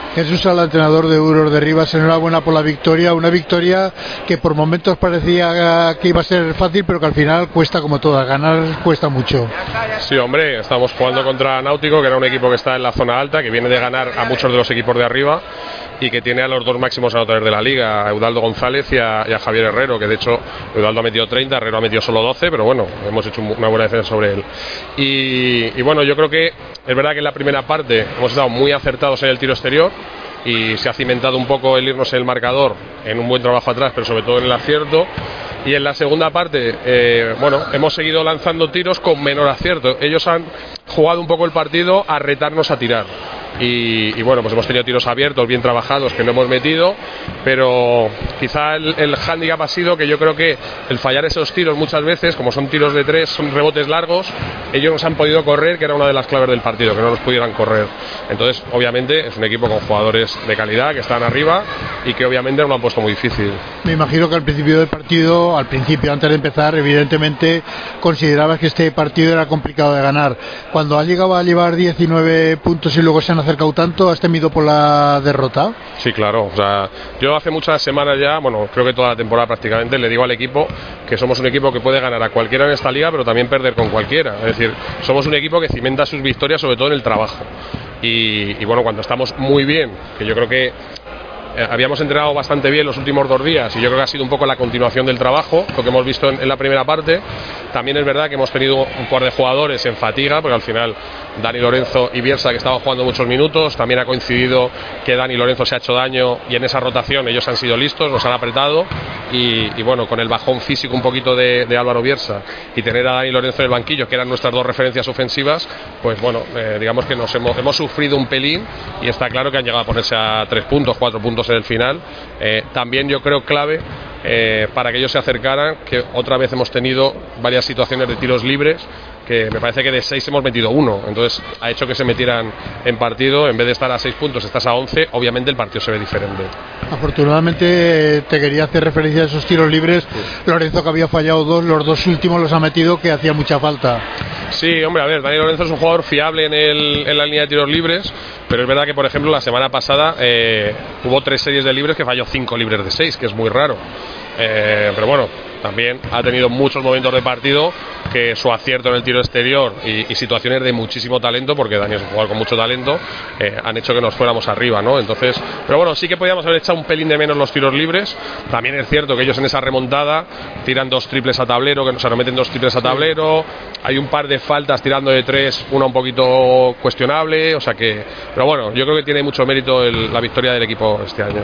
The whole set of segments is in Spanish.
Jesús Sala, entrenador de Euros de Rivas, enhorabuena por la victoria, una victoria que por momentos parecía que iba a ser fácil, pero que al final cuesta como todas, ganar cuesta mucho. Sí, hombre, estamos jugando contra Náutico, que era un equipo que está en la zona alta, que viene de ganar a muchos de los equipos de arriba y que tiene a los dos máximos anotadores de la liga, a Eudaldo González y a Javier Herrero, que de hecho Eudaldo ha metido 30, Herrero ha metido solo 12, pero bueno, hemos hecho una buena defensa sobre él. Y bueno, yo creo que es verdad que en la primera parte hemos estado muy acertados en el tiro exterior y se ha cimentado un poco el irnos en el marcador en un buen trabajo atrás, pero sobre todo en el acierto. Y en la segunda parte, bueno, hemos seguido lanzando tiros con menor acierto. Ellos han jugado un poco el partido a retarnos a tirar. Y bueno, pues hemos tenido tiros abiertos, bien trabajados, que no hemos metido, pero quizá el hándicap ha sido que yo creo que el fallar esos tiros muchas veces, como son tiros de tres, son rebotes largos, ellos nos han podido correr, que era una de las claves del partido, que no nos pudieran correr. Entonces, obviamente, es un equipo con jugadores de calidad, que están arriba y que obviamente nos lo han puesto muy difícil. Me imagino que al principio del partido, antes de empezar, evidentemente considerabas que este partido era complicado de ganar. Cuando has llegado a llevar 19 puntos y luego se han acercado tanto, ¿has temido por la derrota? Sí, claro. O sea, yo hace muchas semanas ya, bueno, creo que toda la temporada prácticamente, le digo al equipo que somos un equipo que puede ganar a cualquiera en esta liga, pero también perder con cualquiera. Es decir, somos un equipo que cimenta sus victorias sobre todo en el trabajo. Y bueno, cuando estamos muy bien, que yo creo que habíamos entrenado bastante bien los últimos 2 días y yo creo que ha sido un poco la continuación del trabajo, lo que hemos visto en la primera parte. También es verdad que hemos tenido un par de jugadores en fatiga, porque al final Dani Lorenzo y Bielsa, que estaban jugando muchos minutos, también ha coincidido que Dani Lorenzo se ha hecho daño y en esa rotación ellos han sido listos, nos han apretado y bueno, con el bajón físico un poquito de Álvaro Bielsa y tener a Dani Lorenzo en el banquillo, que eran nuestras 2 referencias ofensivas, pues bueno, digamos que hemos sufrido un pelín y está claro que han llegado a ponerse a 3 puntos, 4 puntos en el final. También yo creo clave para que ellos se acercaran, que otra vez hemos tenido varias situaciones de tiros libres, que me parece que de 6 hemos metido 1, entonces ha hecho que se metieran en partido. En vez de estar a 6 puntos estás a 11, obviamente el partido se ve diferente. Afortunadamente te quería hacer referencia a esos tiros libres. Lorenzo, que había fallado 2, los 2 últimos los ha metido, que hacía mucha falta. Sí, hombre, a ver, Dani Lorenzo es un jugador fiable en la línea de tiros libres, pero es verdad que, por ejemplo, la semana pasada hubo 3 series de libres que falló 5 libres de 6, que es muy raro. Pero bueno, también ha tenido muchos momentos de partido que su acierto en el tiro exterior y situaciones de muchísimo talento, porque Dani es un jugador con mucho talento, han hecho que nos fuéramos arriba, ¿no? Entonces, pero bueno, sí que podíamos haber echado un pelín de menos los tiros libres. También es cierto que ellos en esa remontada tiran 2 triples a tablero, que nos meten 2 triples a tablero. Hay un par de faltas tirando de 3, una un poquito cuestionable, o sea que, pero bueno, yo creo que tiene mucho mérito la victoria del equipo este año,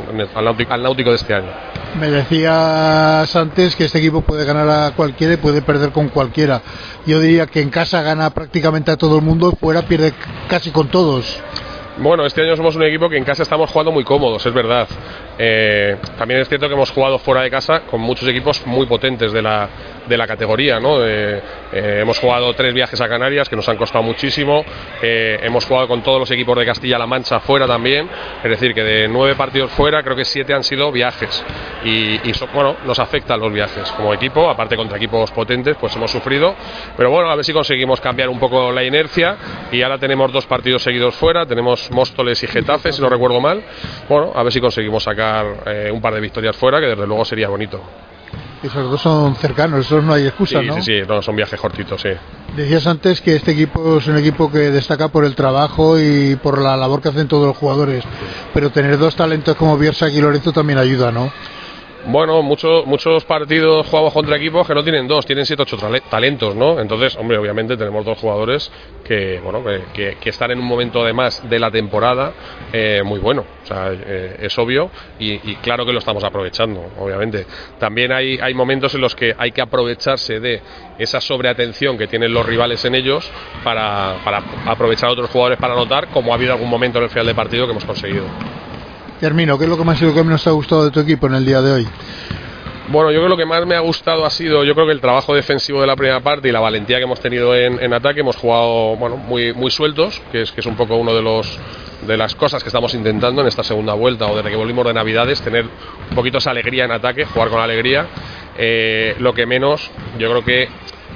al Náutico de este año. Me decías antes que este equipo puede ganar a cualquiera y puede perder con cualquiera. Yo diría que en casa gana prácticamente a todo el mundo, fuera pierde casi con todos. Bueno, este año somos un equipo que en casa estamos jugando muy cómodos, es verdad. También es cierto que hemos jugado fuera de casa con muchos equipos muy potentes de la categoría, ¿no? Hemos jugado 3 viajes a Canarias que nos han costado muchísimo. Hemos jugado con todos los equipos de Castilla-La Mancha fuera también. Es decir, que de 9 partidos fuera, creo que 7 han sido viajes. Bueno, nos afectan los viajes como equipo, aparte contra equipos potentes, pues hemos sufrido. Pero bueno, a ver si conseguimos cambiar un poco la inercia. Y ahora tenemos 2 partidos seguidos fuera. Tenemos Móstoles y Getafe, si no recuerdo mal. Bueno, a ver si conseguimos sacar un par de victorias fuera, que desde luego sería bonito. Esos 2 son cercanos, esos no hay excusa, sí, ¿no? Sí, no, son viajes cortitos, sí. Decías antes que este equipo es un equipo que destaca por el trabajo y por la labor que hacen todos los jugadores, pero tener 2 talentos como Bielsa y Lorenzo también ayuda, ¿no? Bueno, muchos partidos jugamos contra equipos que no tienen 2, tienen 7, 8 talentos, ¿no? Entonces, hombre, obviamente tenemos 2 jugadores que están en un momento además de la temporada muy bueno. O sea, es obvio y claro que lo estamos aprovechando, obviamente. También hay momentos en los que hay que aprovecharse de esa sobreatención que tienen los rivales en ellos para aprovechar a otros jugadores para anotar, como ha habido algún momento en el final de partido que hemos conseguido. Termino, ¿qué es lo que más y lo que menos te ha gustado de tu equipo en el día de hoy? Bueno, yo creo que lo que más me ha gustado ha sido, yo creo que el trabajo defensivo de la primera parte y la valentía que hemos tenido en ataque. Hemos jugado, bueno, muy sueltos, que es un poco uno de las cosas que estamos intentando en esta segunda vuelta o desde que volvimos de Navidades, tener un poquito esa alegría en ataque, jugar con alegría. Lo que menos, yo creo que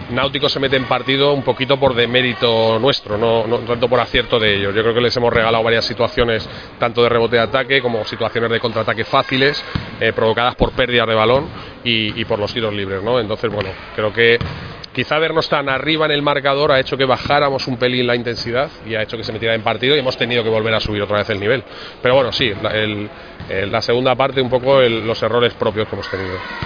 Náutico se mete en partido un poquito por demérito nuestro, no tanto por acierto de ellos. Yo creo que les hemos regalado varias situaciones, tanto de rebote de ataque como situaciones de contraataque fáciles, provocadas por pérdidas de balón y por los tiros libres, ¿no? Entonces, bueno, creo que quizá vernos tan arriba en el marcador ha hecho que bajáramos un pelín la intensidad y ha hecho que se metiera en partido y hemos tenido que volver a subir otra vez el nivel. Pero bueno, sí, la segunda parte un poco los errores propios que hemos tenido.